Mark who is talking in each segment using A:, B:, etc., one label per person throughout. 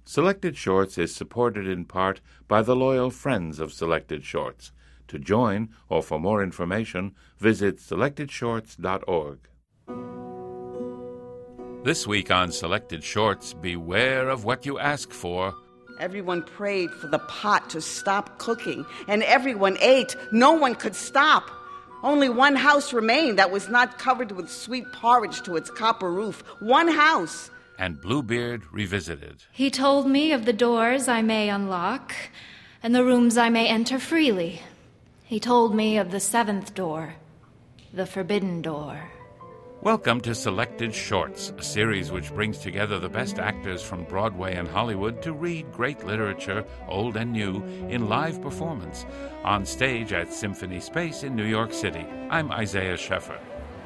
A: Selected Shorts is supported in part by the loyal friends of Selected Shorts. To join or for more information, visit selectedshorts.org. This week on Selected Shorts, beware of what you ask for.
B: Everyone prayed for the pot to stop cooking, and everyone ate. No one could stop. Only one house remained that was not covered with sweet porridge to its copper roof. One house.
A: And Bluebeard revisited.
C: He told me of the doors I may unlock and the rooms I may enter freely. He told me of the seventh door, the forbidden door.
A: Welcome to Selected Shorts, a series which brings together the best actors from Broadway and Hollywood to read great literature, old and new, in live performance, on stage at Symphony Space in New York City. I'm Isaiah Scheffer.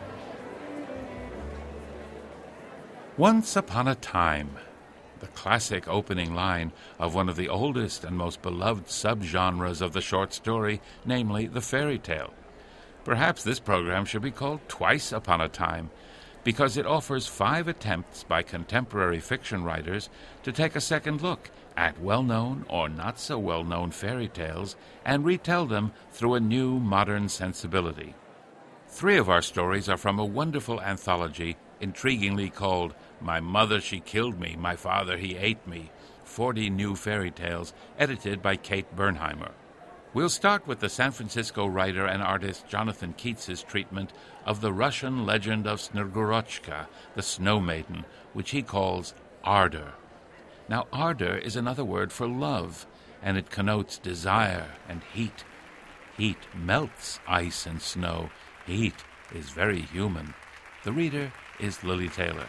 A: Once upon a time, the classic opening line of one of the oldest and most beloved subgenres of the short story, namely the fairy tale. Perhaps this program should be called Twice Upon a Time, because it offers 5 attempts by contemporary fiction writers to take a second look at well-known or not-so-well-known fairy tales and retell them through a new modern sensibility. 3 of our stories are from a wonderful anthology intriguingly called My Mother She Killed Me, My Father He Ate Me, 40 New Fairy Tales, edited by Kate Bernheimer. We'll start with the San Francisco writer and artist Jonathan Keats's treatment of the Russian legend of Snegorochka, the Snow Maiden, which he calls ardor. Now, ardor is another word for love, and it connotes desire and heat. Heat melts ice and snow. Heat is very human. The reader is Lily Taylor.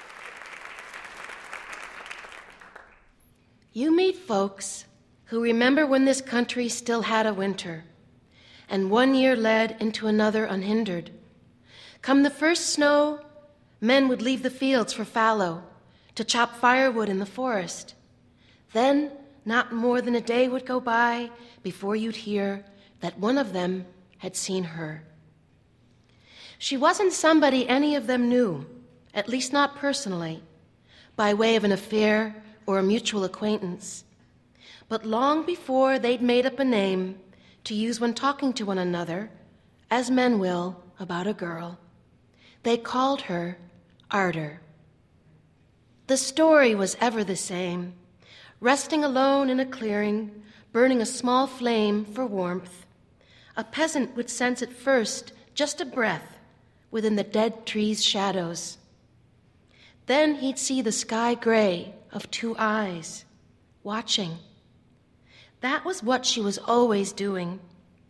D: You meet folks who remember when this country still had a winter, and one year led into another unhindered. Come the first snow, men would leave the fields for fallow, to chop firewood in the forest. Then, not more than a day would go by before you'd hear that one of them had seen her. She wasn't somebody any of them knew, at least not personally, by way of an affair or a mutual acquaintance. But long before they'd made up a name to use when talking to one another, as men will about a girl, they called her Ardor. The story was ever the same, resting alone in a clearing, burning a small flame for warmth. A peasant would sense at first just a breath within the dead trees' shadows. Then he'd see the sky gray of 2 eyes, watching. That was what she was always doing.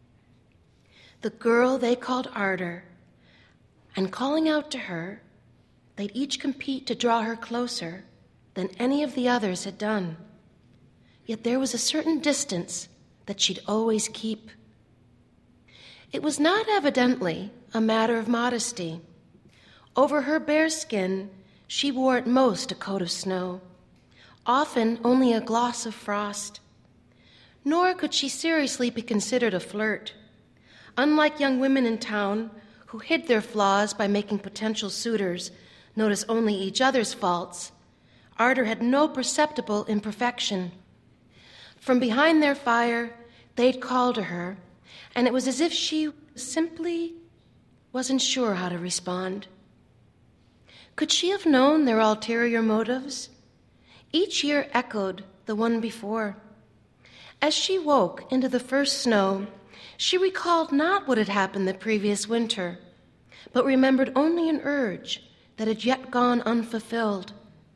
D: The girl they called Ardor, and calling out to her, they'd each compete to draw her closer than any of the others had done. Yet there was a certain distance that she'd always keep. It was not evidently a matter of modesty. Over her bare skin, she wore at most a coat of snow, often only a gloss of frost. Nor could she seriously be considered a flirt. Unlike young women in town who hid their flaws by making potential suitors notice only each other's faults, Ardor had no perceptible imperfection. From behind their fire, they'd call to her, and it was as if she simply wasn't sure how to respond. Could she have known their ulterior motives? Each year echoed the one before. As she woke into the first snow, she recalled not what had happened the previous winter, but remembered only an urge that had yet gone unfulfilled.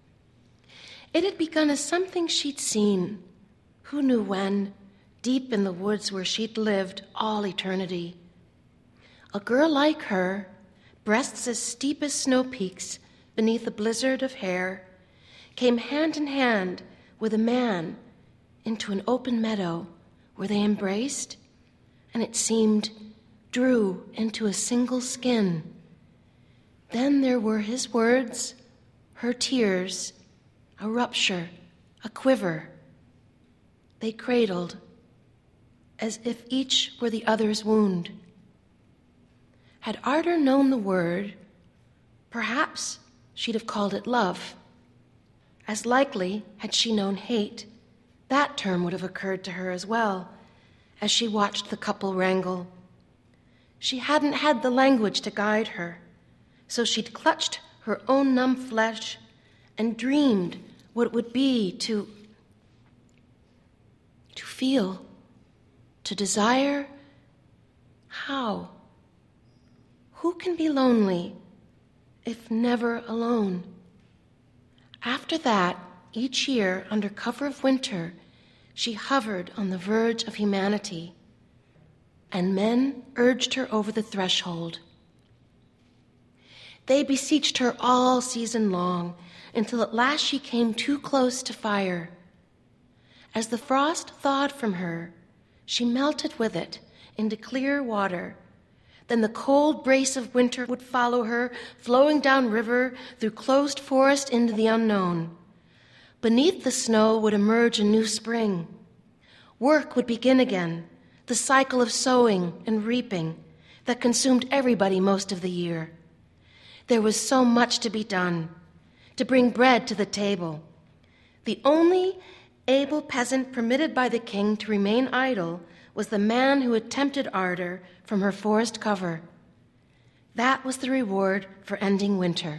D: It had begun as something she'd seen, who knew when, deep in the woods where she'd lived all eternity. A girl like her, breasts as steep as snow peaks beneath a blizzard of hair, came hand in hand with a man into an open meadow where they embraced, and it seemed drew into a single skin. Then there were his words, her tears, a rupture, a quiver. They cradled, as if each were the other's wound. Had Ardor known the word, perhaps she'd have called it love. As likely, had she known hate, that term would have occurred to her as well, as she watched the couple wrangle. She hadn't had the language to guide her, so she'd clutched her own numb flesh and dreamed what it would be to feel, to desire. How? Who can be lonely if never alone? After that, each year, under cover of winter, she hovered on the verge of humanity, and men urged her over the threshold. They beseeched her all season long, until at last she came too close to fire. As the frost thawed from her, she melted with it into clear water. Then the cold brace of winter would follow her, flowing down river, through closed forest into the unknown. Beneath the snow would emerge a new spring. Work would begin again, the cycle of sowing and reaping that consumed everybody most of the year. There was so much to be done, to bring bread to the table. The only able peasant permitted by the king to remain idle was the man who had tempted Ardor from her forest cover. That was the reward for ending winter.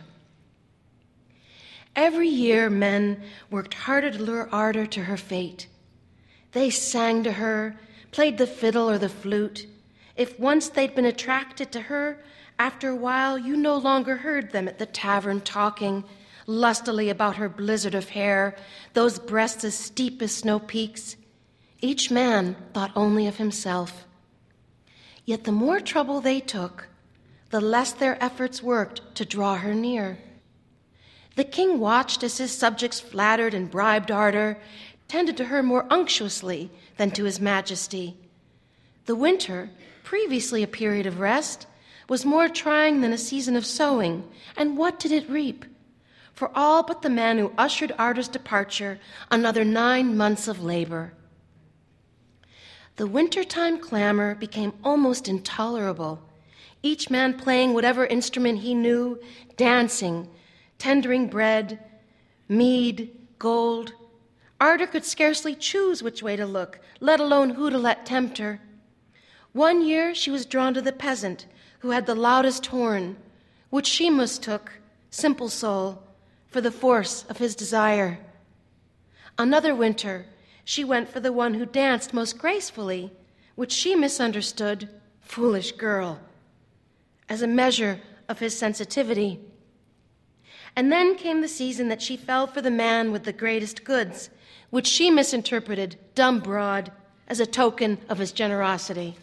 D: Every year men worked harder to lure Ardor to her fate. They sang to her, played the fiddle or the flute. If once they'd been attracted to her, after a while you no longer heard them at the tavern talking lustily about her blizzard of hair, those breasts as steep as snow peaks. Each man thought only of himself. Yet the more trouble they took, the less their efforts worked to draw her near. The king watched as his subjects flattered and bribed Ardor, tended to her more unctuously than to his majesty. The winter, previously a period of rest, was more trying than a season of sowing, and what did it reap? For all but the man who ushered Ardor's departure, another 9 months of labor. The wintertime clamor became almost intolerable, each man playing whatever instrument he knew, dancing, tendering bread, mead, gold. Ardor could scarcely choose which way to look, let alone who to let tempt her. One year she was drawn to the peasant who had the loudest horn, which she mistook, simple soul, for the force of his desire. Another winter, she went for the one who danced most gracefully, which she misunderstood, foolish girl, as a measure of his sensitivity. And then came the season that she fell for the man with the greatest goods, which she misinterpreted, dumb broad, as a token of his generosity.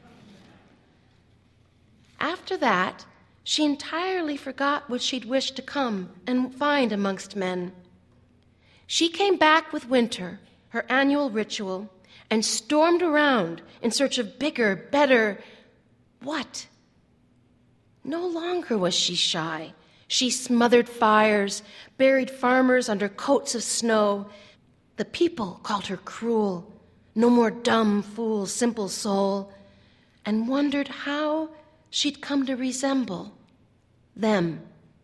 D: After that, she entirely forgot what she'd wished to come and find amongst men. She came back with winter, her annual ritual, and stormed around in search of bigger, better, what? No longer was she shy. She smothered fires, buried farmers under coats of snow. The people called her cruel, no more dumb, fool, simple soul, and wondered how she'd come to resemble them.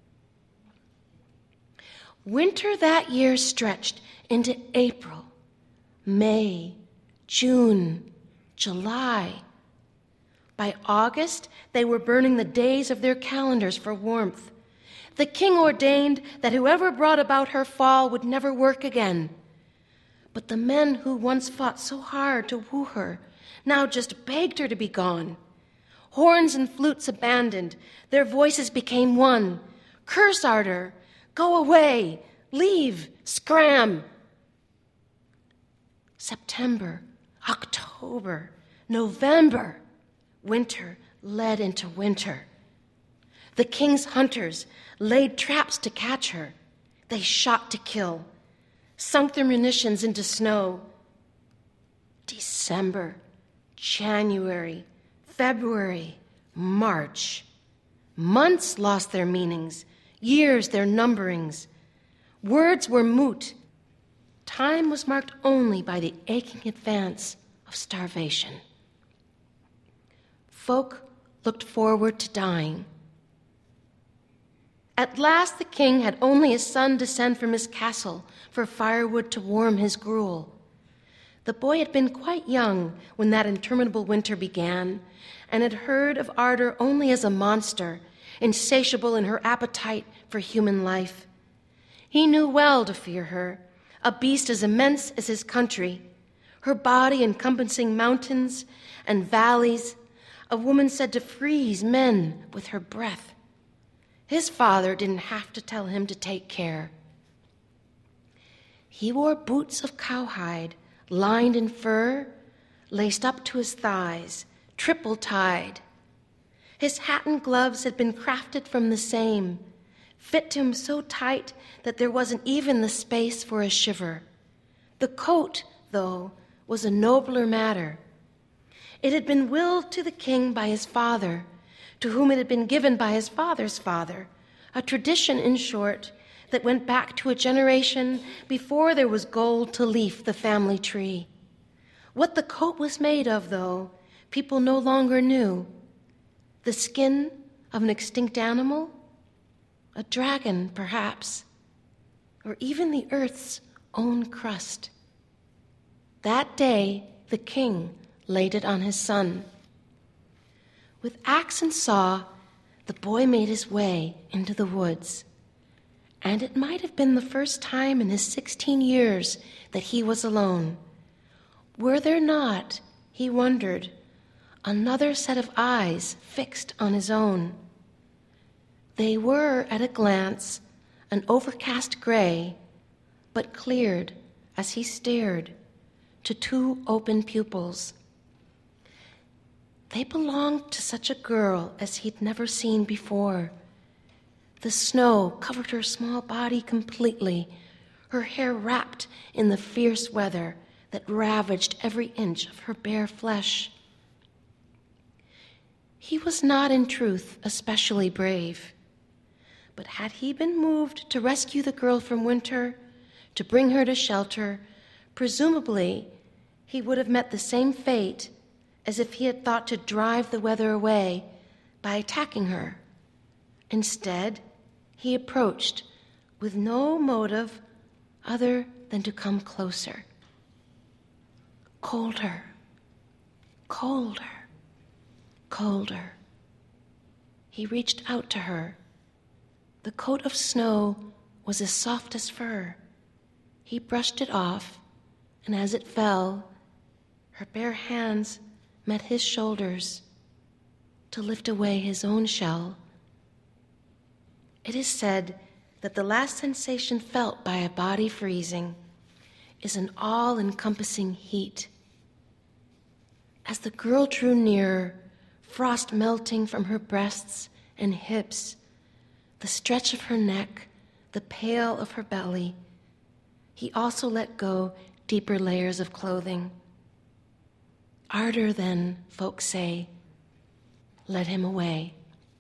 D: Winter that year stretched into April, May, June, July. By August, they were burning the days of their calendars for warmth. The king ordained that whoever brought about her fall would never work again. But the men who once fought so hard to woo her now just begged her to be gone. Horns and flutes abandoned, their voices became one. Curse Ardor, go away, leave, scram. September, October, November, winter led into winter. The king's hunters laid traps to catch her. They shot to kill, sunk their munitions into snow. December, January, February, March. Months lost their meanings, years their numberings. Words were moot. Time was marked only by the aching advance of starvation. Folk looked forward to dying. At last the king had only his son to send from his castle for firewood to warm his gruel. The boy had been quite young when that interminable winter began, and had heard of Ardor only as a monster, insatiable in her appetite for human life. He knew well to fear her, a beast as immense as his country, her body encompassing mountains and valleys, a woman said to freeze men with her breath. His father didn't have to tell him to take care. He wore boots of cowhide, lined in fur, laced up to his thighs, triple-tied. His hat and gloves had been crafted from the same, fit to him so tight that there wasn't even the space for a shiver. The coat, though, was a nobler matter. It had been willed to the king by his father, to whom it had been given by his father's father, a tradition, in short, that went back to a generation before there was gold to leaf the family tree. What the coat was made of, though, people no longer knew. The skin of an extinct animal? A dragon, perhaps, or even the earth's own crust. That day, the king laid it on his son. With axe and saw, the boy made his way into the woods. And it might have been the first time in his 16 years that he was alone. Were there not, he wondered, another set of eyes fixed on his own? They were, at a glance, an overcast gray, but cleared, as he stared, to two open pupils. They belonged to such a girl as he'd never seen before. The snow covered her small body completely, her hair wrapped in the fierce weather that ravaged every inch of her bare flesh. He was not, in truth, especially brave. But had he been moved to rescue the girl from winter, to bring her to shelter, presumably he would have met the same fate as if he had thought to drive the weather away by attacking her. Instead, he approached with no motive other than to come closer. Colder, colder, colder. He reached out to her. The coat of snow was as soft as fur. He brushed it off, and as it fell, her bare hands met his shoulders to lift away his own shell. It is said that the last sensation felt by a body freezing is an all-encompassing heat. As the girl drew nearer, frost melting from her breasts and hips, the stretch of her neck, the pale of her belly, he also let go deeper layers of clothing. Ardor, then, folks say, led him away.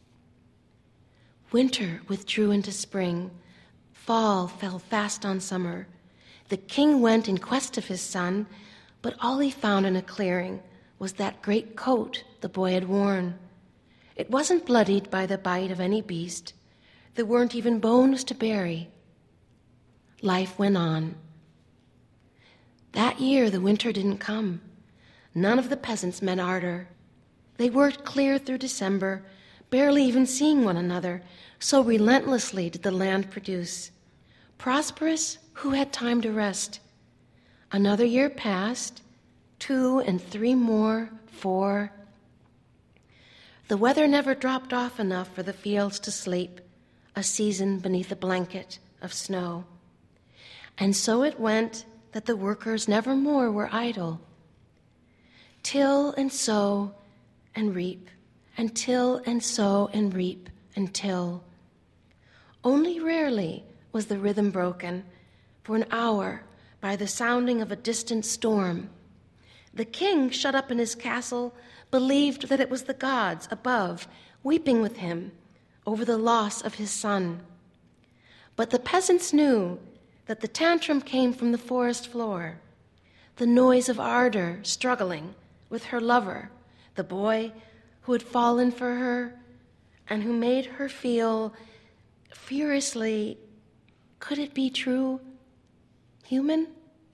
D: Winter withdrew into spring. Fall fell fast on summer. The king went in quest of his son, but all he found in a clearing was that great coat the boy had worn. It wasn't bloodied by the bite of any beast. There weren't even bones to bury. Life went on. That year, the winter didn't come. None of the peasants met Ardor. They worked clear through December, barely even seeing one another, so relentlessly did the land produce. Prosperous, who had time to rest? Another year passed, 2 and 3 more, 4. The weather never dropped off enough for the fields to sleep, a season beneath a blanket of snow. And so it went that the workers never more were idle. Till and sow and reap, and till and sow and reap, until. Only rarely was the rhythm broken, for an hour, by the sounding of a distant storm. The king, shut up in his castle, believed that it was the gods above, weeping with him over the loss of his son. But the peasants knew that the tantrum came from the forest floor, the noise of Ardor struggling with her lover, the boy who had fallen for her and who made her feel furiously, could it be true? Human?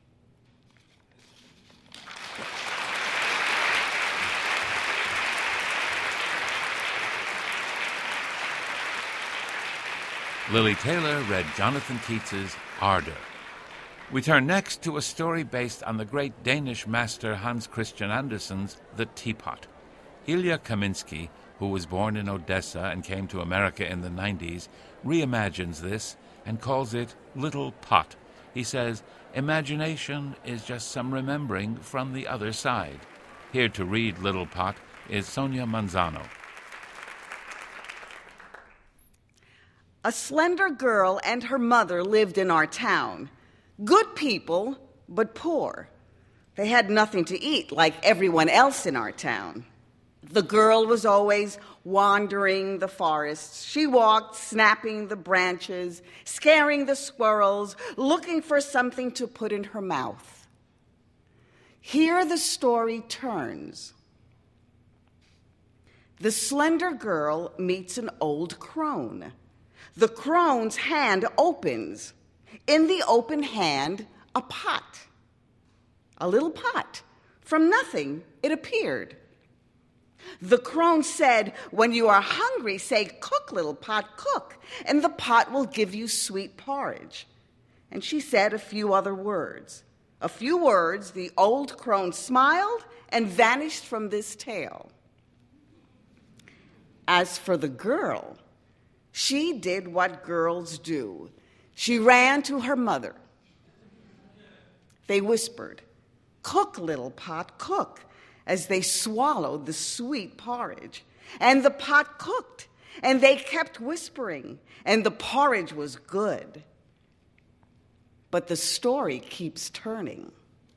A: Lily Taylor read Jonathan Keats's Ardor. We turn next to a story based on the great Danish master Hans Christian Andersen's The Teapot. Ilya Kaminsky, who was born in Odessa and came to America in the 90s, reimagines this and calls it Little Pot. He says, imagination is just some remembering from the other side. Here to read Little Pot is Sonia Manzano.
B: A slender girl and her mother lived in our town. Good people, but poor. They had nothing to eat like everyone else in our town. The girl was always wandering the forests. She walked, snapping the branches, scaring the squirrels, looking for something to put in her mouth. Here the story turns. The slender girl meets an old crone. The crone's hand opens. In the open hand, a pot. A little pot. From nothing, it appeared. The crone said, when you are hungry, say, cook, little pot, cook, and the pot will give you sweet porridge. And she said a few other words. A few words, the old crone smiled and vanished from this tale. As for the girl, she did what girls do. She ran to her mother. They whispered, cook, little pot, cook, as they swallowed the sweet porridge. And the pot cooked, and they kept whispering, and the porridge was good. But the story keeps turning.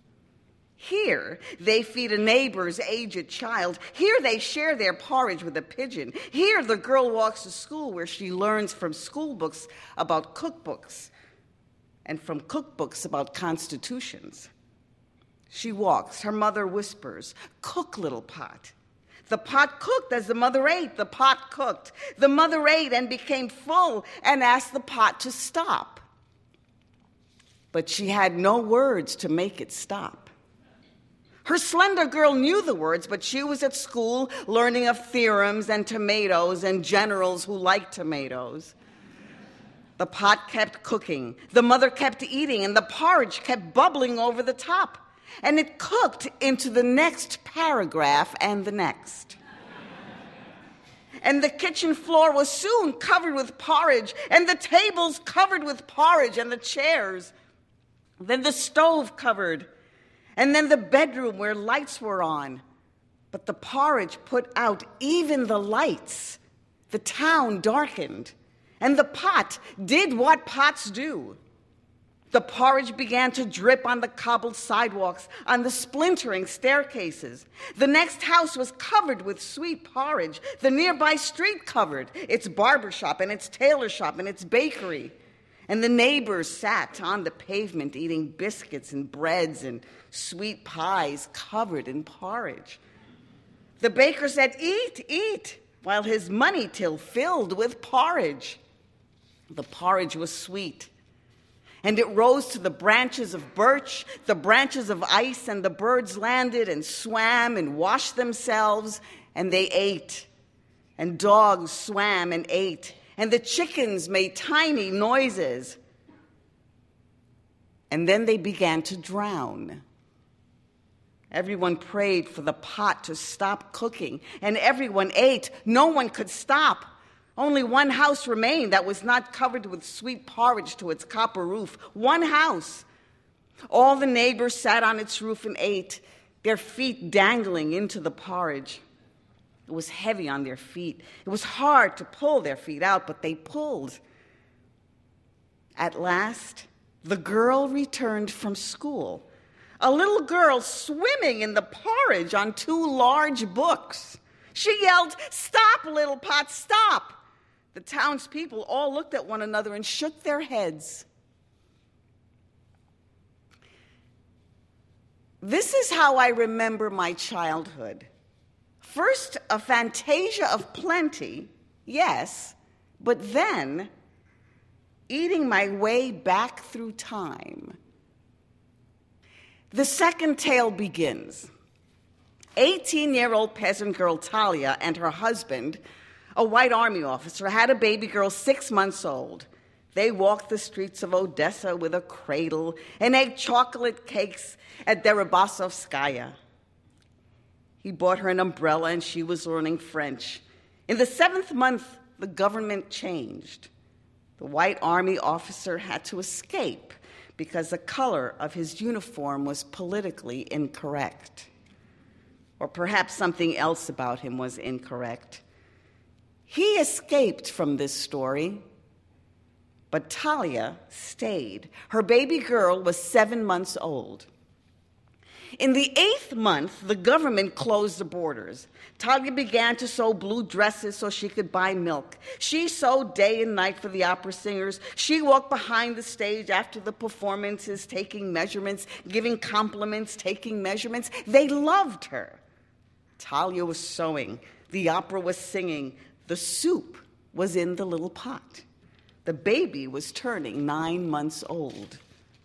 B: Here, they feed a neighbor's aged child. Here, they share their porridge with a pigeon. Here, the girl walks to school where she learns from school books about cookbooks and from cookbooks about constitutions. She walks. Her mother whispers, cook, little pot. The pot cooked as the mother ate. The pot cooked. The mother ate and became full and asked the pot to stop. But she had no words to make it stop. Her slender girl knew the words, but she was at school learning of theorems and tomatoes and generals who liked tomatoes. The pot kept cooking, the mother kept eating, and the porridge kept bubbling over the top. And it cooked into the next paragraph and the next. And the kitchen floor was soon covered with porridge, and the tables covered with porridge, and the chairs. Then the stove covered, and then the bedroom where lights were on. But the porridge put out even the lights. The town darkened, and the pot did what pots do. The porridge began to drip on the cobbled sidewalks, on the splintering staircases. The next house was covered with sweet porridge. The nearby street covered its barber shop and its tailor shop and its bakery. And the neighbors sat on the pavement eating biscuits and breads and sweet pies covered in porridge. The baker said, eat, eat, while his money till filled with porridge. The porridge was sweet, and it rose to the branches of birch, the branches of ice, and the birds landed and swam and washed themselves, and they ate. And dogs swam and ate, and the chickens made tiny noises. And then they began to drown. Everyone prayed for the pot to stop cooking, and everyone ate. No one could stop. Only one house remained that was not covered with sweet porridge to its copper roof. One house. All the neighbors sat on its roof and ate, their feet dangling into the porridge. It was heavy on their feet. It was hard to pull their feet out, but they pulled. At last, the girl returned from school. A little girl swimming in the porridge on 2 large books. She yelled, "Stop, little pot, stop!" The townspeople all looked at one another and shook their heads. This is how I remember my childhood. First, a fantasia of plenty, yes, but then eating my way back through time. The second tale begins. 18-year-old peasant girl Talia and her husband, a white army officer, had a baby girl 6 months old. They walked the streets of Odessa with a cradle and ate chocolate cakes at Deribasovskaya. He bought her an umbrella and she was learning French. In the 7th month, the government changed. The white army officer had to escape because the color of his uniform was politically incorrect. Or perhaps something else about him was incorrect. He escaped from this story, but Talia stayed. Her baby girl was 7 months old. In the 8th month, the government closed the borders. Talia began to sew blue dresses so she could buy milk. She sewed day and night for the opera singers. She walked behind the stage after the performances, taking measurements, giving compliments, taking measurements. They loved her. Talia was sewing. The opera was singing. The soup was in the little pot. The baby was turning 9 months old.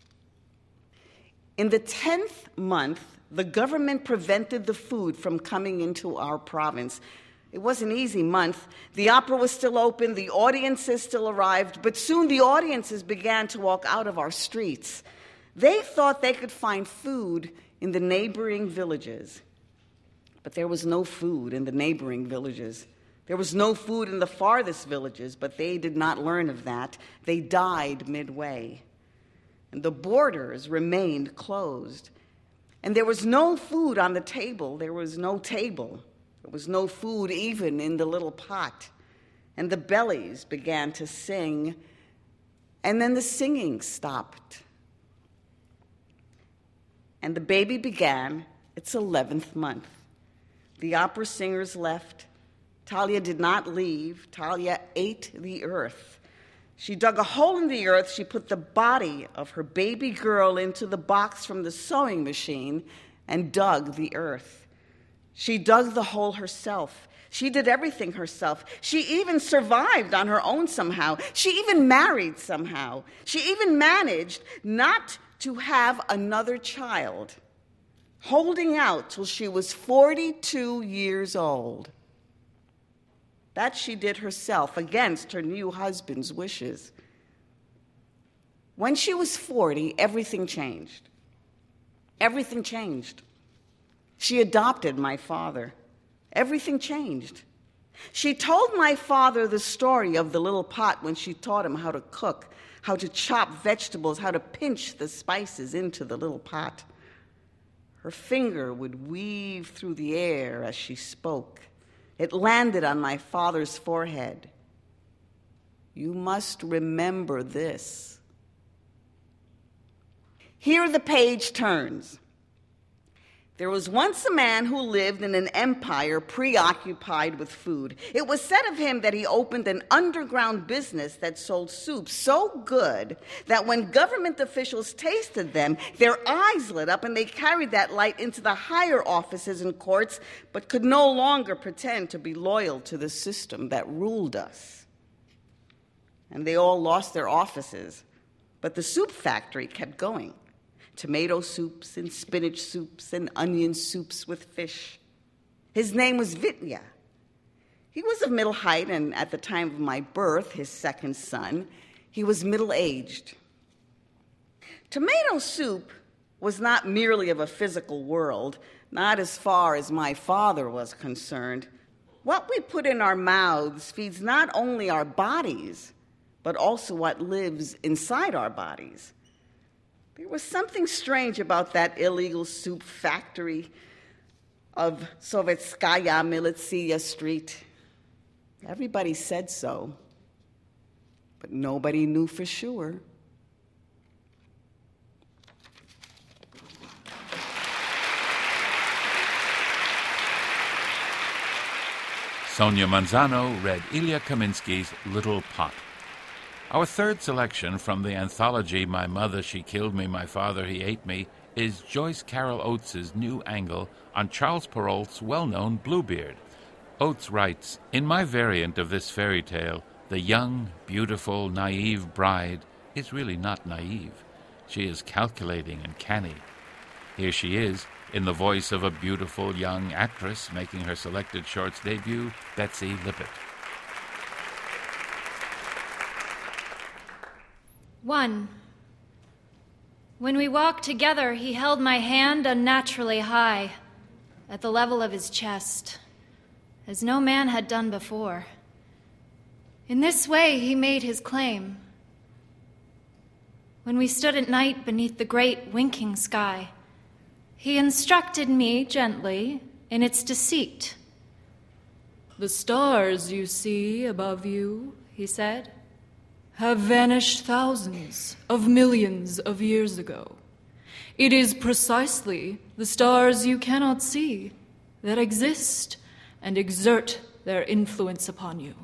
B: In the 10th month, the government prevented the food from coming into our province. It was an easy month. The opera was still open, the audiences still arrived, but soon the audiences began to walk out of our streets. They thought they could find food in the neighboring villages. But there was no food in the neighboring villages. There was no food in the farthest villages, but they did not learn of that. They died midway. And the borders remained closed. And there was no food on the table. There was no table. There was no food even in the little pot. And the bellies began to sing, and then the singing stopped. And the baby began its 11th month. The opera singers left. Talia did not leave. Talia ate the earth. She dug a hole in the earth. She put the body of her baby girl into the box from the sewing machine and dug the earth. She dug the hole herself. She did everything herself. She even survived on her own somehow. She even married somehow. She even managed not to have another child, holding out till she was 42 years old. That she did herself against her new husband's wishes. When she was 40, everything changed. Everything changed. She adopted my father. Everything changed. She told my father the story of the little pot when she taught him how to cook, how to chop vegetables, how to pinch the spices into the little pot. Her finger would weave through the air as she spoke. It landed on my father's forehead. You must remember this. Here the page turns. There was once a man who lived in an empire preoccupied with food. It was said of him that he opened an underground business that sold soup so good that when government officials tasted them, their eyes lit up and they carried that light into the higher offices and courts, but could no longer pretend to be loyal to the system that ruled us. And they all lost their offices, but the soup factory kept going. Tomato soups and spinach soups and onion soups with fish. His name was Vitya. He was of middle height, and at the time of my birth, his second son, he was middle-aged. Tomato soup was not merely of a physical world, not as far as my father was concerned. What we put in our mouths feeds not only our bodies, but also what lives inside our bodies. There was something strange about that illegal soup factory of Sovetskaya Militsia Street. Everybody said so, but nobody knew for sure.
A: Sonia Manzano read Ilya Kaminsky's Little Pot. Our third selection from the anthology My Mother, She Killed Me, My Father, He Ate Me is Joyce Carol Oates' new angle on Charles Perrault's well-known Bluebeard. Oates writes, "In my variant of this fairy tale, The young, beautiful, naive bride is really not naive. She is calculating and canny. Here she is, in the voice of a beautiful young actress making her selected shorts debut, Betsy Lippett.
C: 1. When we walked together, he held my hand unnaturally high, at the level of his chest, as no man had done before. In this way he made his claim. When we stood at night beneath the great winking sky, he instructed me gently in its deceit. "The stars you see above you," he said, "have vanished thousands of millions of years ago. It is precisely the stars you cannot see that exist and exert their influence upon you."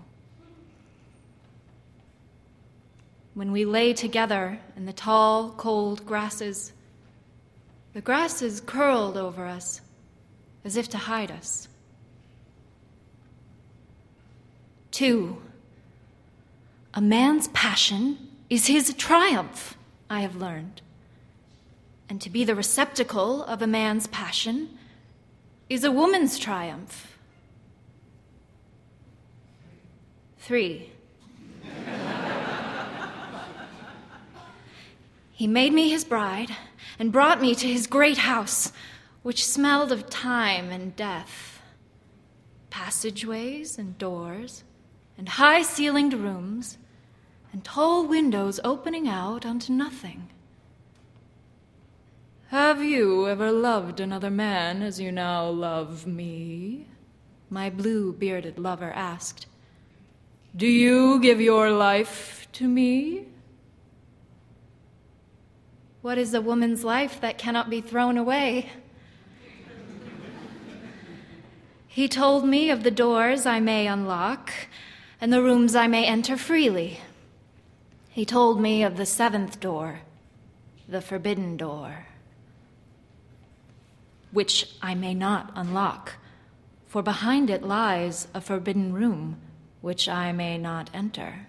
C: When we lay together in the tall, cold grasses, the grasses curled over us as if to hide us. 2. A man's passion is his triumph, I have learned. And to be the receptacle of a man's passion is a woman's triumph. 3. He made me his bride and brought me to his great house, which smelled of time and death. Passageways and doors, and high-ceilinged rooms, and tall windows opening out onto nothing. "Have you ever loved another man as you now love me?" my blue-bearded lover asked. "Do you give your life to me?" What is a woman's life that cannot be thrown away? He told me of the doors I may unlock and the rooms I may enter freely. He told me of the 7th door, the forbidden door, which I may not unlock, for behind it lies a forbidden room, which I may not enter.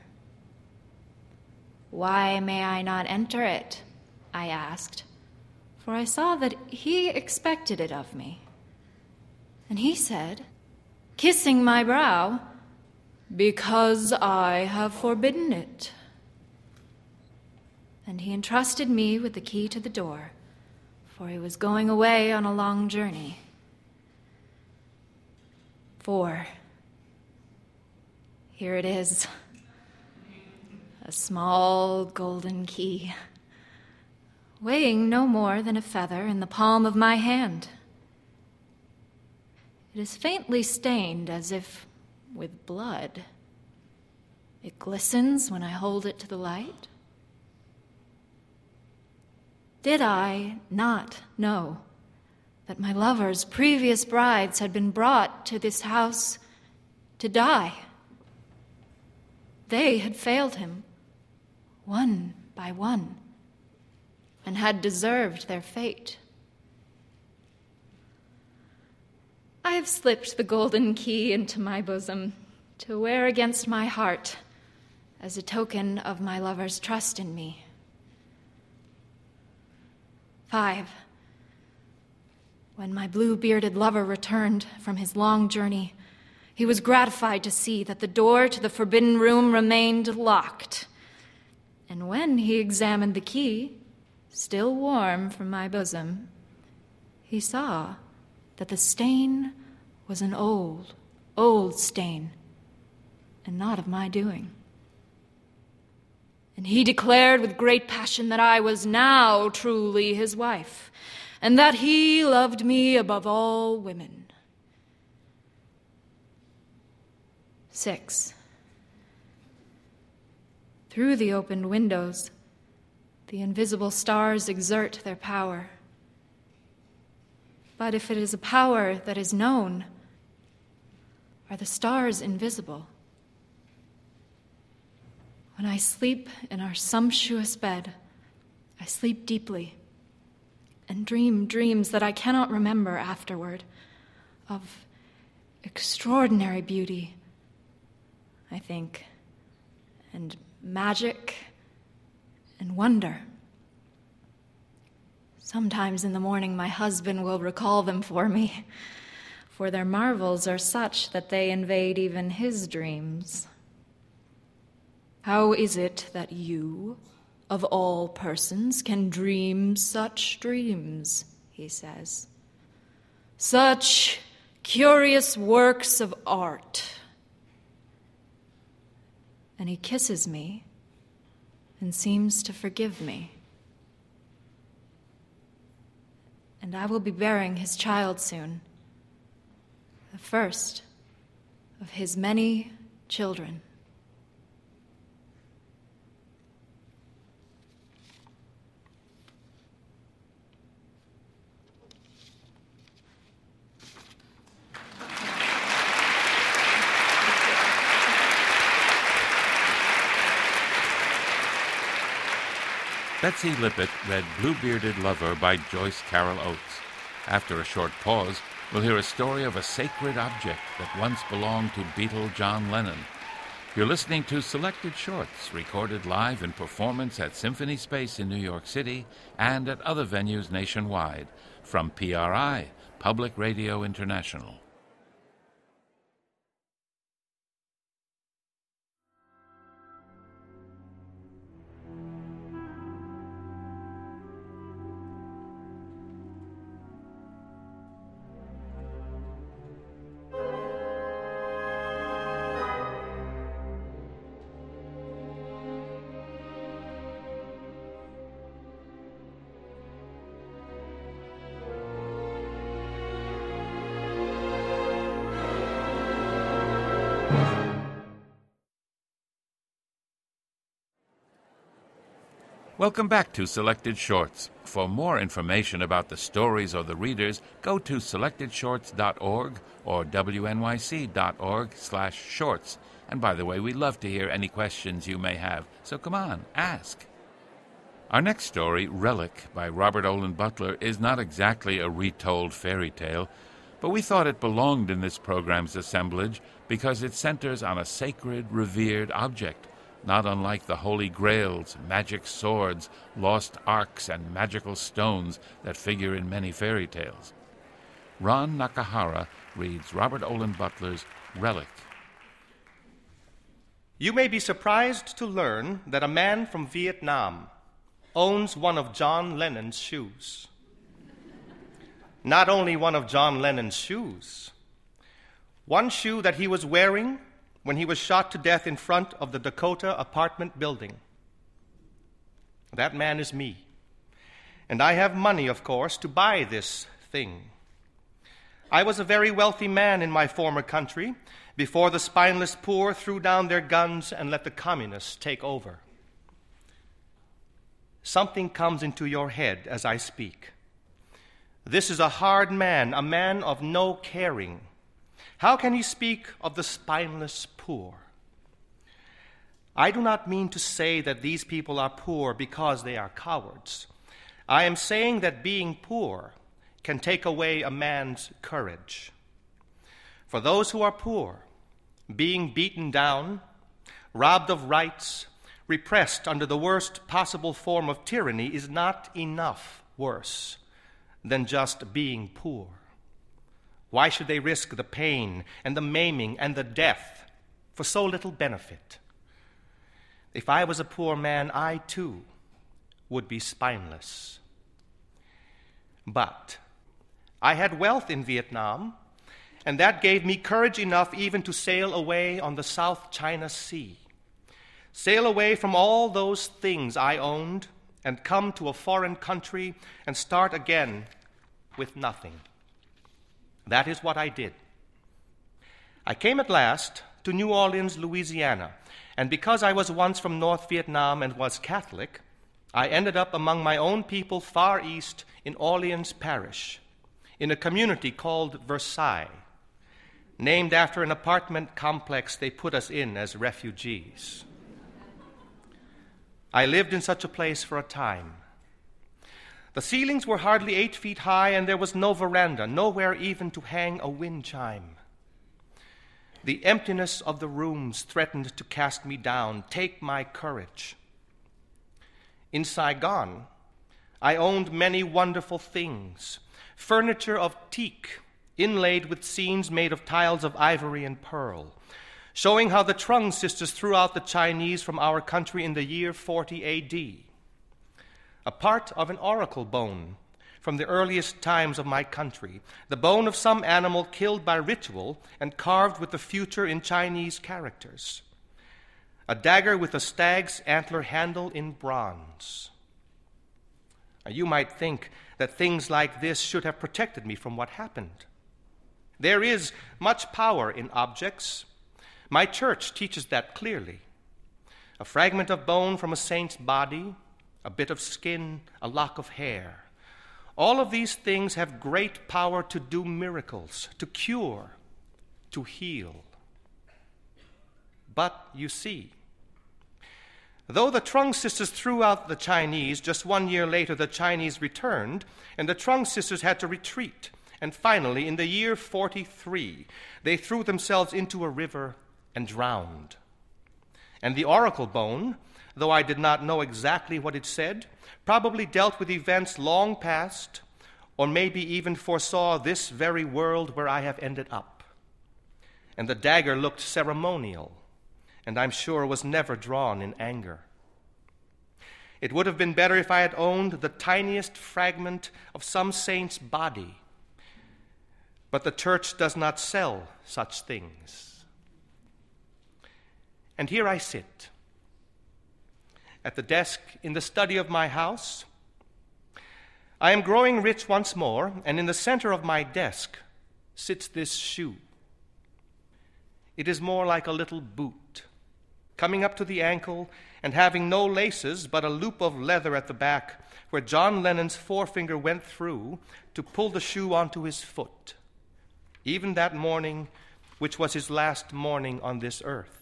C: "Why may I not enter it?" I asked, for I saw that he expected it of me. And he said, kissing my brow, "Because I have forbidden it." And he entrusted me with the key to the door, for he was going away on a long journey. 4. Here it is, a small golden key, weighing no more than a feather in the palm of my hand. It is faintly stained as if with blood. It glistens when I hold it to the light. Did I not know that my lover's previous brides had been brought to this house to die? They had failed him, one by one, and had deserved their fate. I have slipped the golden key into my bosom to wear against my heart as a token of my lover's trust in me. 5. When my blue-bearded lover returned from his long journey, he was gratified to see that the door to the forbidden room remained locked. And when he examined the key, still warm from my bosom, he saw that the stain was an old, old stain, and not of my doing. And he declared with great passion that I was now truly his wife, and that he loved me above all women. 6. Through the opened windows, the invisible stars exert their power. But if it is a power that is known, are the stars invisible? When I sleep in our sumptuous bed, I sleep deeply and dream dreams that I cannot remember afterward, of extraordinary beauty, I think, and magic and wonder. Sometimes in the morning my husband will recall them for me, for their marvels are such that they invade even his dreams. How is it that you, of all persons, can dream such dreams, he says. Such curious works of art. And he kisses me and seems to forgive me. And I will be bearing his child soon, the first of his many children.
A: Betsy Lippitt read Blue-Bearded Lover by Joyce Carol Oates. After a short pause, we'll hear a story of a sacred object that once belonged to Beatle John Lennon. You're listening to Selected Shorts, recorded live in performance at Symphony Space in New York City and at other venues nationwide, from PRI, Public Radio International. Welcome back to Selected Shorts. For more information about the stories or the readers, go to selectedshorts.org or wnyc.org/shorts. And by the way, we'd love to hear any questions you may have, so come on, ask. Our next story, Relic, by Robert Olen Butler, is not exactly a retold fairy tale, but we thought it belonged in this program's assemblage because it centers on a sacred, revered object, not unlike the holy grails, magic swords, lost arks, and magical stones that figure in many fairy tales. Ron Nakahara reads Robert Olen Butler's Relic.
E: You may be surprised to learn that a man from Vietnam owns one of John Lennon's shoes. Not only one of John Lennon's shoes, one shoe that he was wearing when he was shot to death in front of the Dakota apartment building. That man is me. And I have money, of course, to buy this thing. I was a very wealthy man in my former country before the spineless poor threw down their guns and let the communists take over. Something comes into your head as I speak. This is a hard man, a man of no caring. How can he speak of the spineless poor? I do not mean to say that these people are poor because they are cowards. I am saying that being poor can take away a man's courage. For those who are poor, being beaten down, robbed of rights, repressed under the worst possible form of tyranny is not enough worse than just being poor. Why should they risk the pain and the maiming and the death for so little benefit? If I was a poor man, I too would be spineless. But I had wealth in Vietnam, and that gave me courage enough even to sail away on the South China Sea, sail away from all those things I owned and come to a foreign country and start again with nothing. That is what I did. I came at last to New Orleans, Louisiana, and because I was once from North Vietnam and was Catholic, I ended up among my own people far east in Orleans Parish, in a community called Versailles, named after an apartment complex they put us in as refugees. I lived in such a place for a time. The ceilings were hardly 8 feet high, and there was no veranda, nowhere even to hang a wind chime. The emptiness of the rooms threatened to cast me down, take my courage. In Saigon, I owned many wonderful things, furniture of teak inlaid with scenes made of tiles of ivory and pearl, showing how the Trung sisters threw out the Chinese from our country in the year 40 A.D. A part of an oracle bone from the earliest times of my country, the bone of some animal killed by ritual and carved with the future in Chinese characters. A dagger with a stag's antler handle in bronze. Now, you might think that things like this should have protected me from what happened. There is much power in objects. My church teaches that clearly. A fragment of bone from a saint's body, a bit of skin, a lock of hair. All of these things have great power to do miracles, to cure, to heal. But you see, though the Trung sisters threw out the Chinese, just 1 year later the Chinese returned, and the Trung sisters had to retreat. And finally, in the year 43, they threw themselves into a river and drowned. And the oracle bone, though I did not know exactly what it said, probably dealt with events long past, or maybe even foresaw this very world where I have ended up. And the dagger looked ceremonial, and I'm sure was never drawn in anger. It would have been better if I had owned the tiniest fragment of some saint's body, but the church does not sell such things. And here I sit, at the desk in the study of my house. I am growing rich once more, and in the center of my desk sits this shoe. It is more like a little boot, coming up to the ankle and having no laces but a loop of leather at the back where John Lennon's forefinger went through to pull the shoe onto his foot, even that morning, which was his last morning on this earth.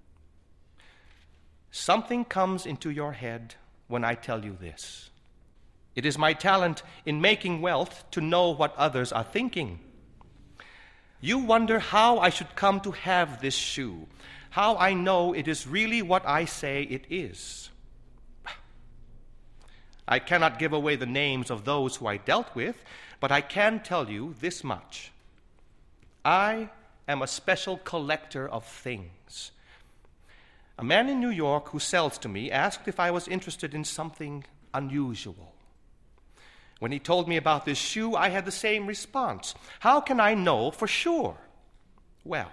E: Something comes into your head when I tell you this. It is my talent in making wealth to know what others are thinking. You wonder how I should come to have this shoe, how I know it is really what I say it is. I cannot give away the names of those who I dealt with, but I can tell you this much. I am a special collector of things. A man in New York who sells to me asked if I was interested in something unusual. When he told me about this shoe, I had the same response. How can I know for sure? Well,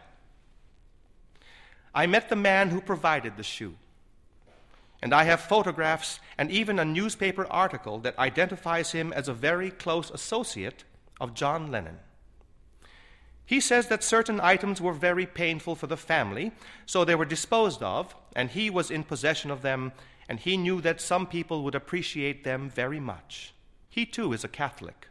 E: I met the man who provided the shoe, and I have photographs and even a newspaper article that identifies him as a very close associate of John Lennon. He says that certain items were very painful for the family, so they were disposed of, and he was in possession of them, and he knew that some people would appreciate them very much. He, too, is a Catholic.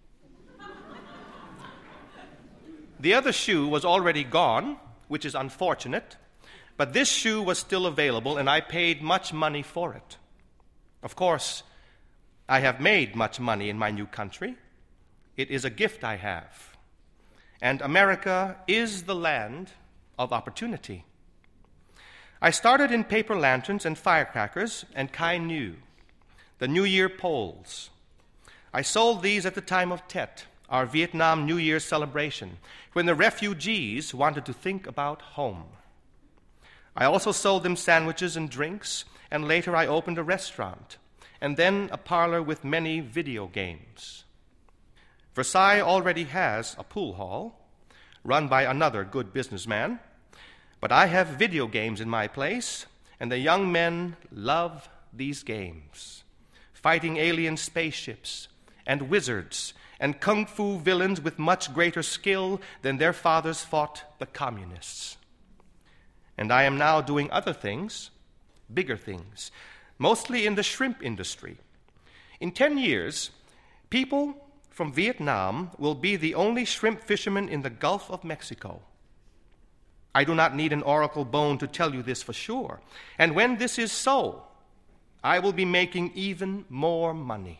E: The other shoe was already gone, which is unfortunate, but this shoe was still available, and I paid much money for it. Of course, I have made much money in my new country. It is a gift I have. And America is the land of opportunity. I started in paper lanterns and firecrackers and Kai Nu, the New Year poles. I sold these at the time of Tet, our Vietnam New Year celebration, when the refugees wanted to think about home. I also sold them sandwiches and drinks, and later I opened a restaurant, and then a parlor with many video games. Versailles already has a pool hall, run by another good businessman, but I have video games in my place, and the young men love these games, fighting alien spaceships and wizards and kung fu villains with much greater skill than their fathers fought the communists. And I am now doing other things, bigger things, mostly in the shrimp industry. In 10 years, people from Vietnam will be the only shrimp fishermen in the Gulf of Mexico. I do not need an oracle bone to tell you this for sure. And when this is so, I will be making even more money.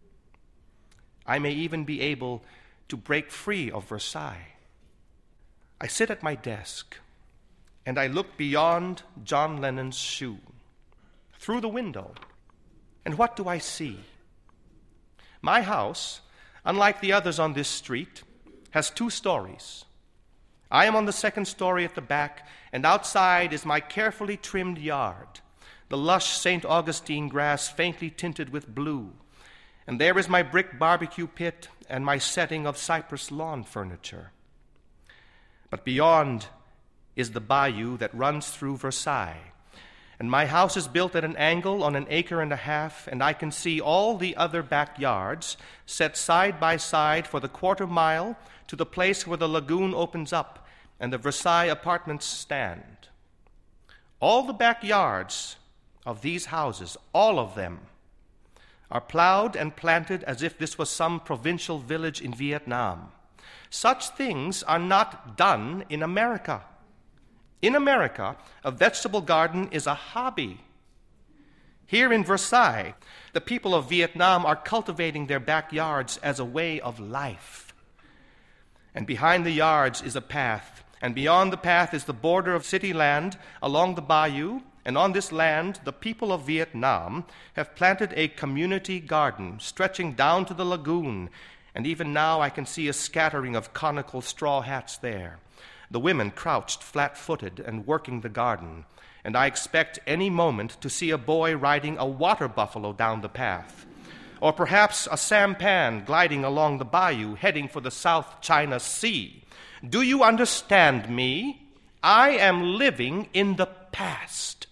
E: I may even be able to break free of Versailles. I sit at my desk, and I look beyond John Lennon's shoe, through the window, and what do I see? My house, unlike the others on this street, has 2 stories. I am on the 2nd story at the back, and outside is my carefully trimmed yard, the lush St. Augustine grass faintly tinted with blue, and there is my brick barbecue pit and my setting of cypress lawn furniture. But beyond is the bayou that runs through Versailles, and my house is built at an angle on 1.5 acres, and I can see all the other backyards set side by side for the 1/4 mile to the place where the lagoon opens up and the Versailles apartments stand. All the backyards of these houses, all of them, are plowed and planted as if this was some provincial village in Vietnam. Such things are not done in America. In America, a vegetable garden is a hobby. Here in Versailles, the people of Vietnam are cultivating their backyards as a way of life. And behind the yards is a path, and beyond the path is the border of city land along the bayou, and on this land, the people of Vietnam have planted a community garden stretching down to the lagoon, and even now I can see a scattering of conical straw hats there. The women crouched flat-footed and working the garden, and I expect any moment to see a boy riding a water buffalo down the path, or perhaps a sampan gliding along the bayou heading for the South China Sea. Do you understand me? I am living in the past.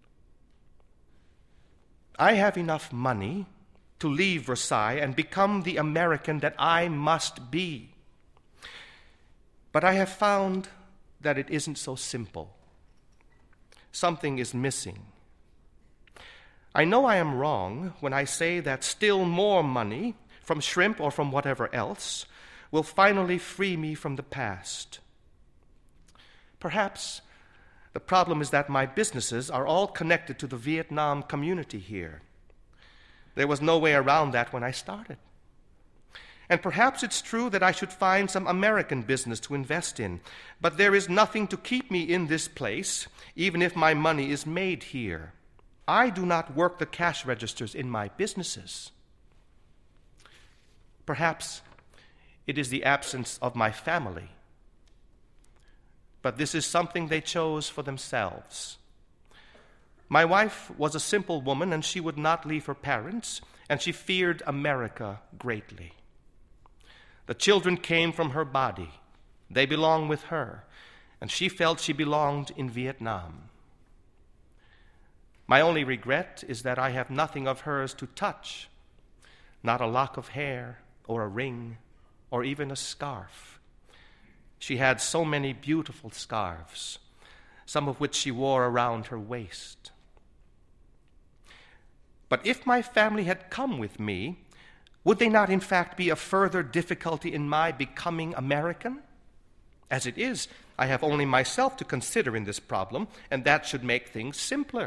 E: I have enough money to leave Versailles and become the American that I must be. But I have found that it isn't so simple. Something is missing. I know I am wrong when I say that still more money, from shrimp or from whatever else, will finally free me from the past. Perhaps the problem is that my businesses are all connected to the Vietnam community here. There was no way around that when I started. And perhaps it's true that I should find some American business to invest in, but there is nothing to keep me in this place, even if my money is made here. I do not work the cash registers in my businesses. Perhaps it is the absence of my family. But this is something they chose for themselves. My wife was a simple woman, and she would not leave her parents, and she feared America greatly. The children came from her body. They belong with her, and she felt she belonged in Vietnam. My only regret is that I have nothing of hers to touch, not a lock of hair or a ring or even a scarf. She had so many beautiful scarves, some of which she wore around her waist. But if my family had come with me, would they not in fact be a further difficulty in my becoming American? As it is, I have only myself to consider in this problem, and that should make things simpler.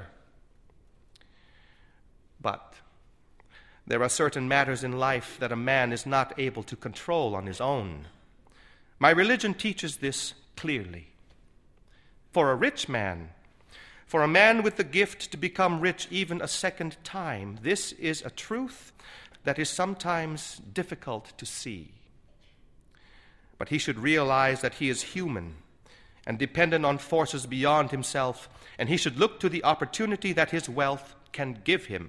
E: But there are certain matters in life that a man is not able to control on his own. My religion teaches this clearly. For a rich man, for a man with the gift to become rich even a second time, this is a truth that is sometimes difficult to see. But he should realize that he is human and dependent on forces beyond himself, and he should look to the opportunity that his wealth can give him.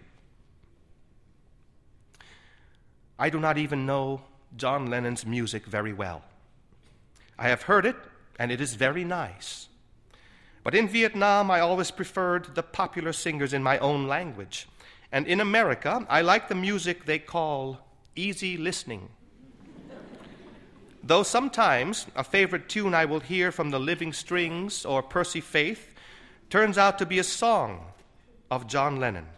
E: I do not even know John Lennon's music very well. I have heard it, and it is very nice. But in Vietnam, I always preferred the popular singers in my own language. And in America, I like the music they call easy listening. Though sometimes a favorite tune I will hear from the Living Strings or Percy Faith turns out to be a song of John Lennon.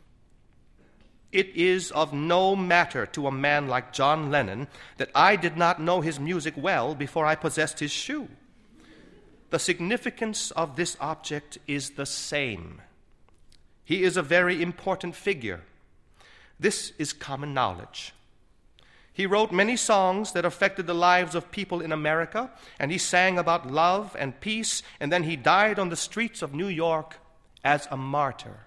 E: It is of no matter to a man like John Lennon that I did not know his music well before I possessed his shoe. The significance of this object is the same. He is a very important figure. This is common knowledge. He wrote many songs that affected the lives of people in America, and he sang about love and peace, and then he died on the streets of New York as a martyr.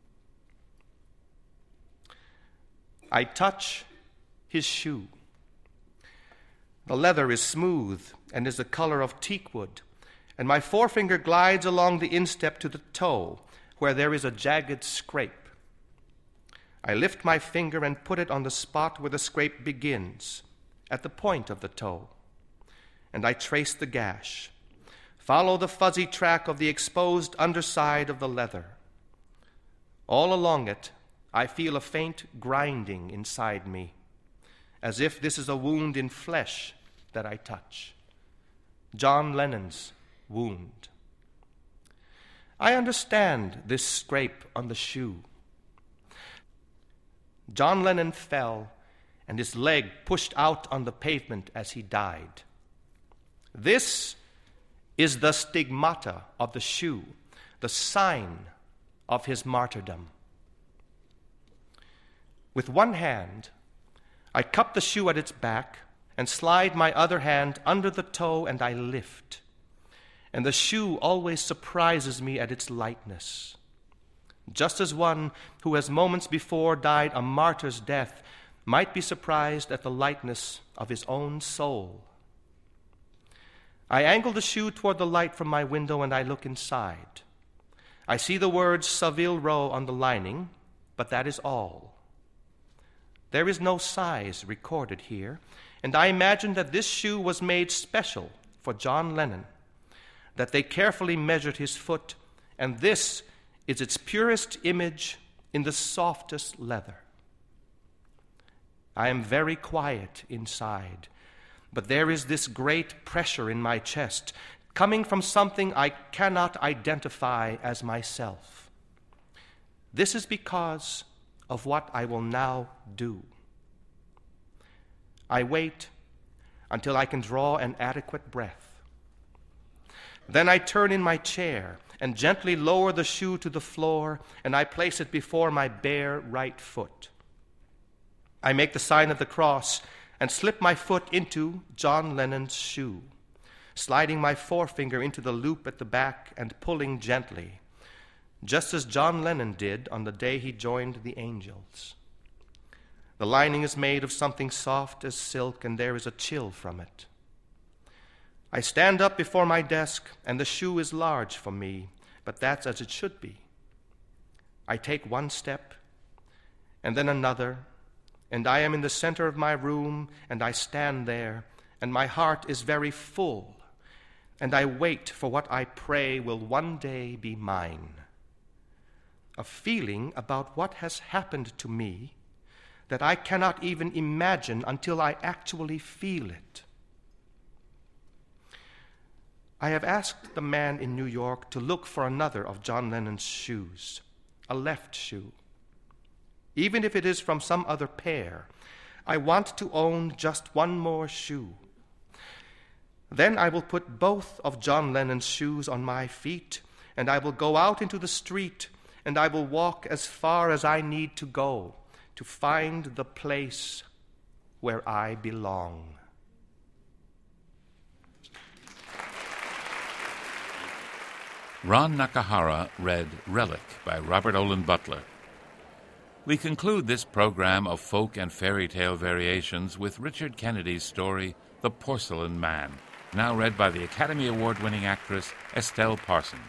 E: I touch his shoe. The leather is smooth and is the color of teakwood, and my forefinger glides along the instep to the toe, where there is a jagged scrape. I lift my finger and put it on the spot where the scrape begins, at the point of the toe, and I trace the gash, follow the fuzzy track of the exposed underside of the leather. All along it, I feel a faint grinding inside me, as if this is a wound in flesh that I touch. John Lennon's wound. I understand this scrape on the shoe. John Lennon fell, and his leg pushed out on the pavement as he died. This is the stigmata of the shoe, the sign of his martyrdom. With one hand, I cup the shoe at its back and slide my other hand under the toe, and I lift. And the shoe always surprises me at its lightness. Just as one who has moments before died a martyr's death might be surprised at the lightness of his own soul. I angle the shoe toward the light from my window, and I look inside. I see the words Savile Row on the lining, but that is all. There is no size recorded here, and I imagine that this shoe was made special for John Lennon, that they carefully measured his foot, and this is its purest image in the softest leather. I am very quiet inside, but there is this great pressure in my chest, coming from something I cannot identify as myself. This is because of what I will now do. I wait until I can draw an adequate breath. Then I turn in my chair and gently lower the shoe to the floor, and I place it before my bare right foot. I make the sign of the cross and slip my foot into John Lennon's shoe, sliding my forefinger into the loop at the back and pulling gently, just as John Lennon did on the day he joined the Angels. The lining is made of something soft as silk, and there is a chill from it. I stand up before my desk, and the shoe is large for me, but that's as it should be. I take one step, and then another, and I am in the center of my room, and I stand there, and my heart is very full, and I wait for what I pray will one day be mine. A feeling about what has happened to me that I cannot even imagine until I actually feel it. I have asked the man in New York to look for another of John Lennon's shoes, a left shoe. Even if it is from some other pair, I want to own just one more shoe. Then I will put both of John Lennon's shoes on my feet, and I will go out into the street, and I will walk as far as I need to go to find the place where I belong.
A: Ron Nakahara read Relic by Robert Olin Butler. We conclude this program of folk and fairy tale variations with Richard Kennedy's story, The Porcelain Man, now read by the Academy Award-winning actress Estelle Parsons.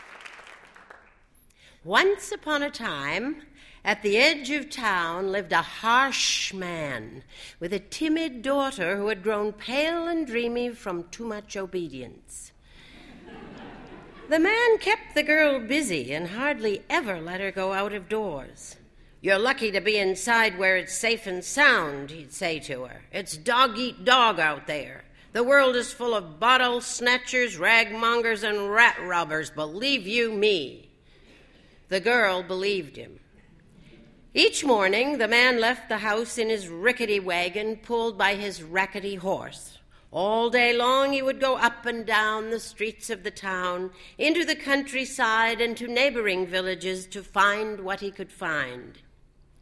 F: Once upon a time, at the edge of town lived a harsh man with a timid daughter who had grown pale and dreamy from too much obedience. The man kept the girl busy and hardly ever let her go out of doors. "You're lucky to be inside where it's safe and sound," he'd say to her. "It's dog-eat-dog out there. The world is full of bottle snatchers, ragmongers, and rat robbers, believe you me." The girl believed him. Each morning, the man left the house in his rickety wagon, pulled by his rackety horse. All day long he would go up and down the streets of the town, into the countryside and to neighboring villages to find what he could find.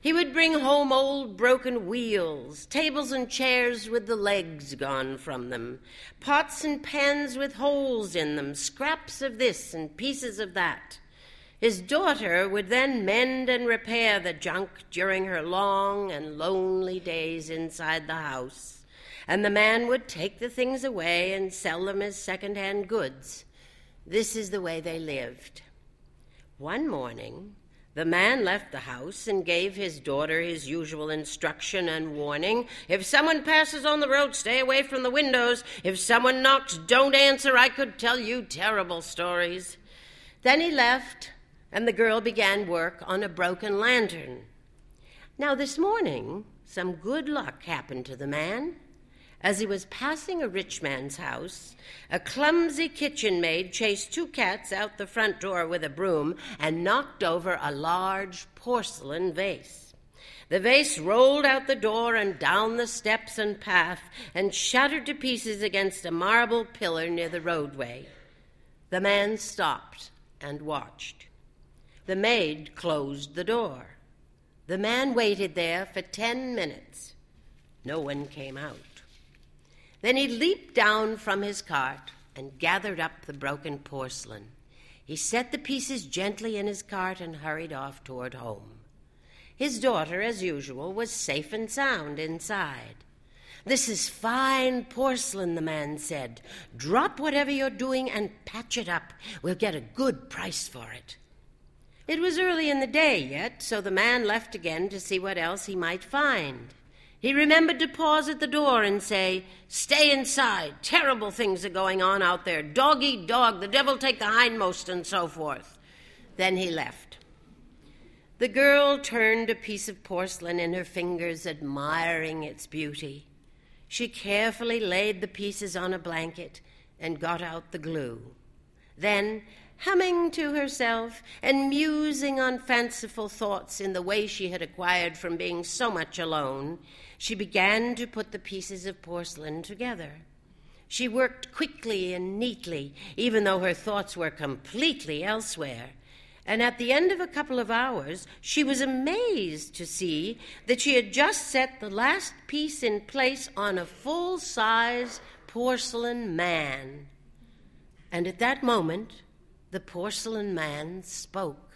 F: He would bring home old broken wheels, tables and chairs with the legs gone from them, pots and pans with holes in them, scraps of this and pieces of that. His daughter would then mend and repair the junk during her long and lonely days inside the house, and the man would take the things away and sell them as second-hand goods. This is the way they lived. One morning, the man left the house and gave his daughter his usual instruction and warning. If someone passes on the road, stay away from the windows. If someone knocks, don't answer. I could tell you terrible stories. Then he left, and the girl began work on a broken lantern. Now this morning, some good luck happened to the man. As he was passing a rich man's house, a clumsy kitchen maid chased 2 cats out the front door with a broom and knocked over a large porcelain vase. The vase rolled out the door and down the steps and path and shattered to pieces against a marble pillar near the roadway. The man stopped and watched. The maid closed the door. The man waited there for 10 minutes. No one came out. Then he leaped down from his cart and gathered up the broken porcelain. He set the pieces gently in his cart and hurried off toward home. His daughter, as usual, was safe and sound inside. "This is fine porcelain," the man said. "Drop whatever you're doing and patch it up. We'll get a good price for it." It was early in the day yet, so the man left again to see what else he might find. He remembered to pause at the door and say, "Stay inside. Terrible things are going on out there. Dog eat dog, the devil take the hindmost," and so forth. Then he left. The girl turned a piece of porcelain in her fingers, admiring its beauty. She carefully laid the pieces on a blanket and got out the glue. Then, humming to herself and musing on fanciful thoughts in the way she had acquired from being so much alone, she began to put the pieces of porcelain together. She worked quickly and neatly, even though her thoughts were completely elsewhere. And at the end of a couple of hours, she was amazed to see that she had just set the last piece in place on a full-size porcelain man. And at that moment, the porcelain man spoke.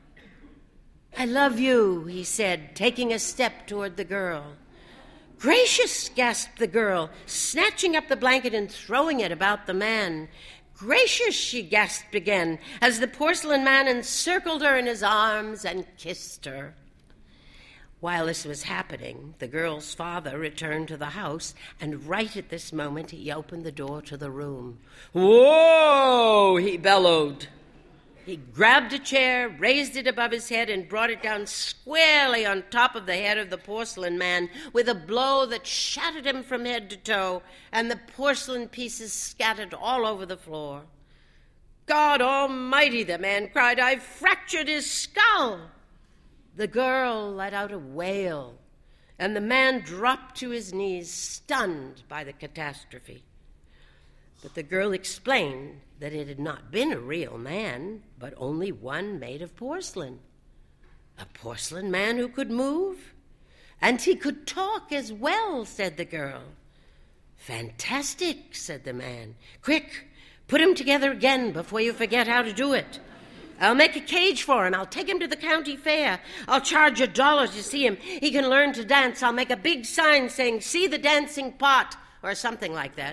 F: "I love you," he said, taking a step toward the girl. "Gracious," gasped the girl, snatching up the blanket and throwing it about the man. "Gracious," she gasped again, as the porcelain man encircled her in his arms and kissed her. While this was happening, the girl's father returned to the house, and right at this moment he opened the door to the room. "Whoa!" he bellowed. He grabbed a chair, raised it above his head, and brought it down squarely on top of the head of the porcelain man with a blow that shattered him from head to toe, and the porcelain pieces scattered all over the floor. "God Almighty," the man cried, "I've fractured his skull." The girl let out a wail, and the man dropped to his knees, stunned by the catastrophe. But the girl explained that it had not been a real man, but only one made of porcelain. A porcelain man who could move? And he could talk as well, said the girl. "Fantastic," said the man. "Quick, put him together again before you forget how to do it. I'll make a cage for him. I'll take him to the county fair. I'll charge $1 to see him. He can learn to dance. I'll make a big sign saying, 'See the dancing pot,' or something like that.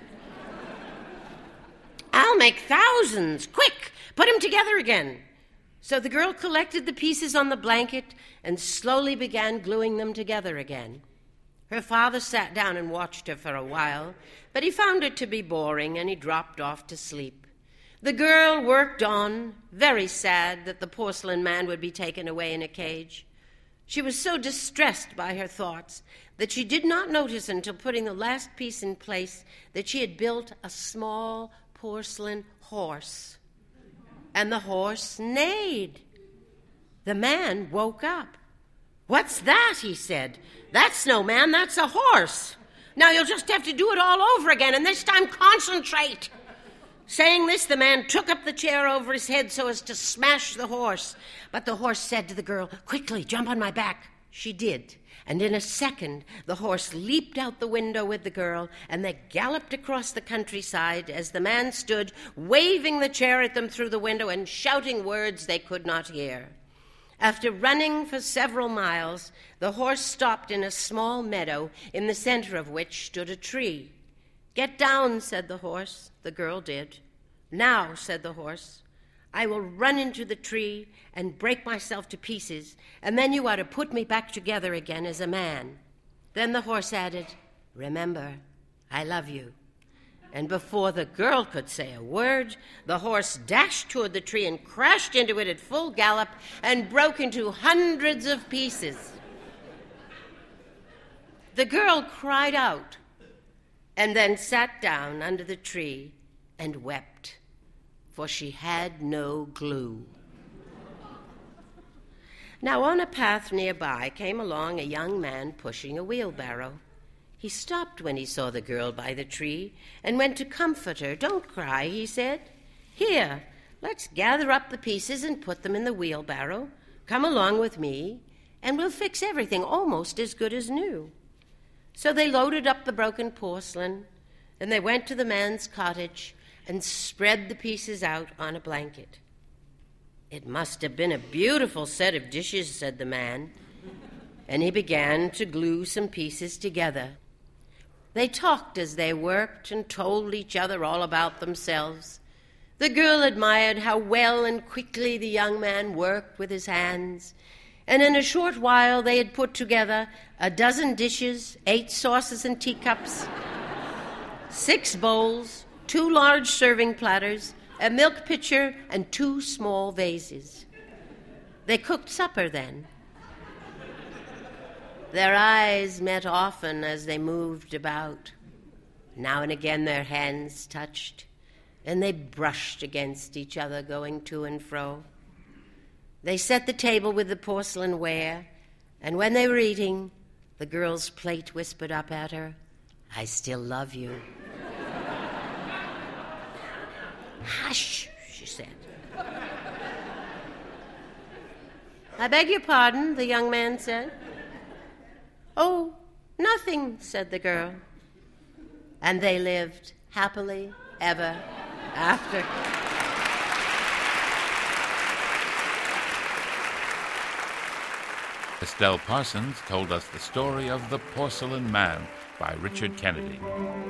F: I'll make thousands. Quick, put him together again." So the girl collected the pieces on the blanket and slowly began gluing them together again. Her father sat down and watched her for a while, but he found it to be boring, and he dropped off to sleep. The girl worked on, very sad that the porcelain man would be taken away in a cage. She was so distressed by her thoughts that she did not notice until putting the last piece in place that she had built a small porcelain horse. And the horse neighed. The man woke up. "What's that?" he said. "That's no man, that's a horse. Now you'll just have to do it all over again, and this time concentrate." Saying this, the man took up the chair over his head so as to smash the horse. But the horse said to the girl, "Quickly, jump on my back." She did, and in a second the horse leaped out the window with the girl, and they galloped across the countryside as the man stood waving the chair at them through the window and shouting words they could not hear. After running for several miles, the horse stopped in a small meadow, in the center of which stood a tree. "Get down," said the horse. The girl did. "Now," said the horse, "I will run into the tree and break myself to pieces, and then you are to put me back together again as a man." Then the horse added, "Remember, I love you." And before the girl could say a word, the horse dashed toward the tree and crashed into it at full gallop and broke into hundreds of pieces. The girl cried out and then sat down under the tree and wept, for she had no glue. Now on a path nearby came along a young man pushing a wheelbarrow. He stopped when he saw the girl by the tree and went to comfort her. "Don't cry," he said. "Here, let's gather up the pieces and put them in the wheelbarrow. Come along with me, and we'll fix everything almost as good as new." So they loaded up the broken porcelain, and they went to the man's cottage and spread the pieces out on a blanket. "It must have been a beautiful set of dishes," said the man, and he began to glue some pieces together. They talked as they worked and told each other all about themselves. The girl admired how well and quickly the young man worked with his hands, and in a short while they had put together a dozen dishes, 8 saucers and teacups, 6 bowls, 2 large serving platters, a milk pitcher, and 2 small vases. They cooked supper then. Their eyes met often as they moved about. Now and again their hands touched, and they brushed against each other, going to and fro. They set the table with the porcelain ware, and when they were eating, the girl's plate whispered up at her, "I still love you." "Hush," she said. "I beg your pardon," the young man said. "Oh, nothing," said the girl. And they lived happily ever after.
A: Estelle Parsons told us the story of The Porcelain Man by Richard Kennedy.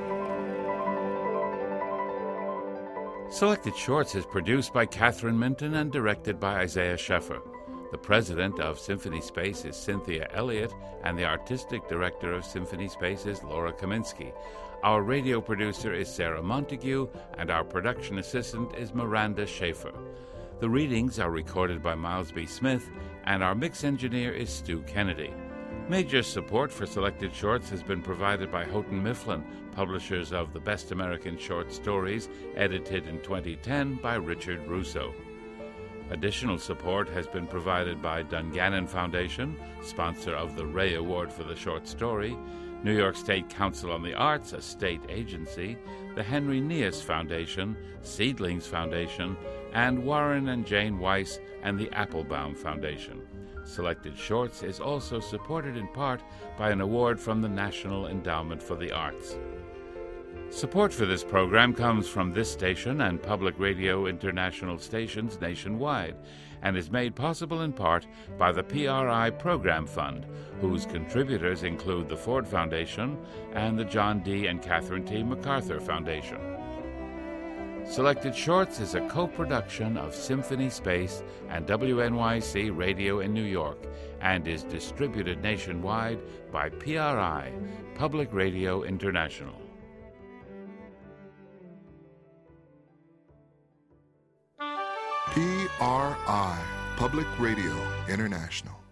A: Selected Shorts is produced by Catherine Minton and directed by Isaiah Sheffer. The president of Symphony Space is Cynthia Elliott, and the artistic director of Symphony Space is Laura Kaminsky. Our radio producer is Sarah Montague, and our production assistant is Miranda Schaefer. The readings are recorded by Miles B. Smith, and our mix engineer is Stu Kennedy. Major support for Selected Shorts has been provided by Houghton Mifflin, publishers of The Best American Short Stories, edited in 2010 by Richard Russo. Additional support has been provided by Dungannon Foundation, sponsor of the Ray Award for the Short Story, New York State Council on the Arts, a state agency, the Henry Nias Foundation, Seedlings Foundation, and Warren and Jane Weiss and the Applebaum Foundation. Selected Shorts is also supported in part by an award from the National Endowment for the Arts. Support for this program comes from this station and Public Radio International stations nationwide, and is made possible in part by the PRI Program Fund, whose contributors include the Ford Foundation and the John D. and Catherine T. MacArthur Foundation. Selected Shorts is a co-production of Symphony Space and WNYC Radio in New York, and is distributed nationwide by PRI, Public Radio International.
G: PRI, Public Radio International.